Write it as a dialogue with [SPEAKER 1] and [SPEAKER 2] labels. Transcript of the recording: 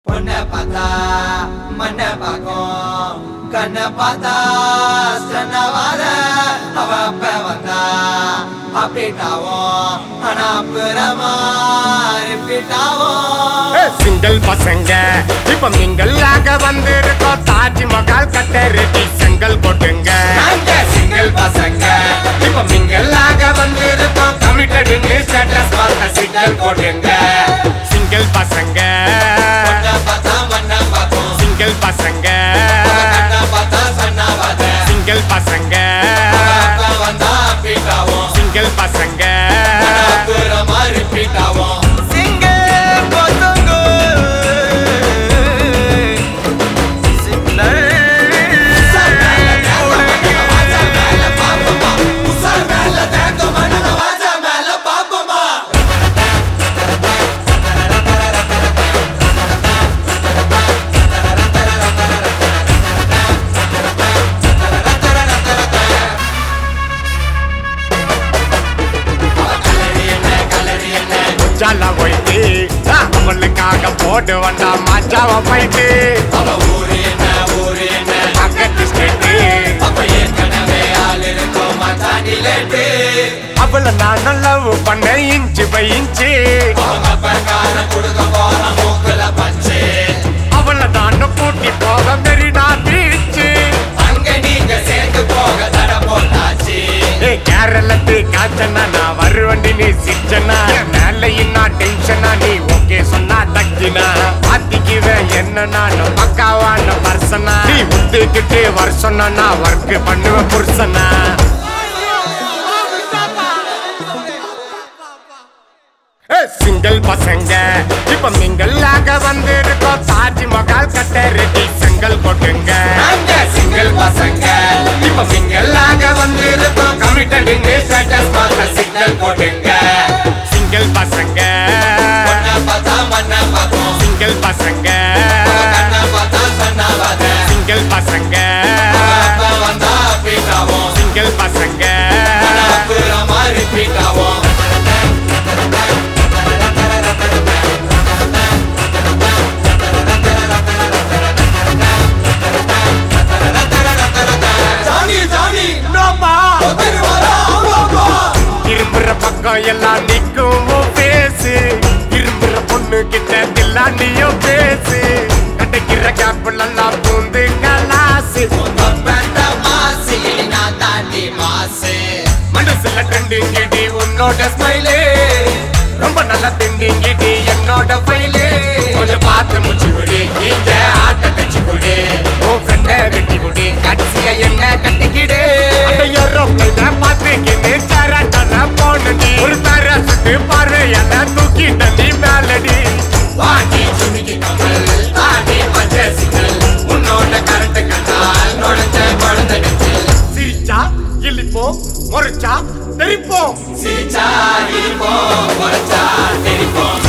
[SPEAKER 1] பொண்ணை பார்த்தா மண்ணை பார்க்கும் கண்ணை பார்த்தா சன்னவாத அவ அப்ப வந்தா அப்படிட்டாவும் ஆனா அப்புறமா ரிப்பீட்டாவும்
[SPEAKER 2] சிங்கிள் பசங்க இப்ப மிங்கல்லாக வந்திருக்கோம் தாஜ்மஹால் கட்ட ரெடி செங்கல் போட்டுங்க
[SPEAKER 1] சிங்கிள் பசங்க
[SPEAKER 2] இப்ப மிங்கல்லாக வந்திருக்கோம் கமிட்டட் ஸ்டேட்டஸ் பார்த்த சிங்கிள் போட்டுங்க சிங்கிள் பசங்க சிங்கிள் பசங்க சிங்கிள் பசங்க சிங்கிள் பசங்க ஜாலா போயிட்டு அவளுக்காக போட்டு வந்தா மாச்சாவ போயிட்டு பக்கத்து ஸ்டேட்டு அவளை நான் லவ் பண்ண இன்ச்சு பை இன்ச்சு அவளை நான் கூட்டி போக மெரினா பீச்சு கேரளத்து காச்சனா நான் வருவண்டி நீ சிச்சனா மேலையின்னா டென்ஷனா நீ ஓகே சொன்னா தக்கினா மாத்திக்குவேன் என்ன நான் பக்காவான பர்சனா நீ உத்துக்கிட்டு வருஷம்னா நான் ஒர்க் பண்ணுவேன் புருஷனா சிங்கிள் பசங்க இப்ப மிங்கல்லாக வந்திருக்கோம் தாஜ்மஹால் கட்ட ரெடி செங்கல் போட்டுங்க
[SPEAKER 1] சிங்கிள் பசங்க
[SPEAKER 2] இப்ப மிங்கல்லாக வந்திருக்கோம் கமிட்டட் ஸ்டேட்டஸ் பார்த்த சிங்கிள் போட்டுங்க சிங்கிள் பசங்க சிங்கிள் பசங்க சிங்கிள் பசங்க சிங்கிள் பசங்க இரும்புற பக்கம் எல்லாம் நிக்கும் பேசு இரும்புற பொண்ணு கிட்ட தில்லாண்டியும் பேசு கடைக்கிற கேப்பிள் எல்லாம் பூந்து கலாசு மனசுல ட்ரெண்டிங்கிடி உன்னோட ஸ்மைலே ரொம்ப நல்லா திண்டிங்கிடி என்னோட ஃபைலே கொஞ்சம் பார்த்து முடிச்சு விடு நீங்க ஆட்ட தச்சு விடு உன் ஃப்ரெண்ட வெட்டி விடு கடைசியா என்ன கட்டிக்கிடு பார்த்துக்கின்னு சரட்டன போனடி ஒரு தர சுட்டு பார்வையான தூக்கிட்ட நீ மேலடி வாங்கி சுமிக்கி கமல் தாண்டி பச்ச சிக்கல் உன்னோட கரண்ட் கண்டால் நுழைஞ்ச குழந்தைக்கு சிரிச்சா இழிப்போம் முறைச்சா தெரிப்போம்
[SPEAKER 1] சிரிச்சா இழிப்போம் முறைச்சா தெரிப்போம்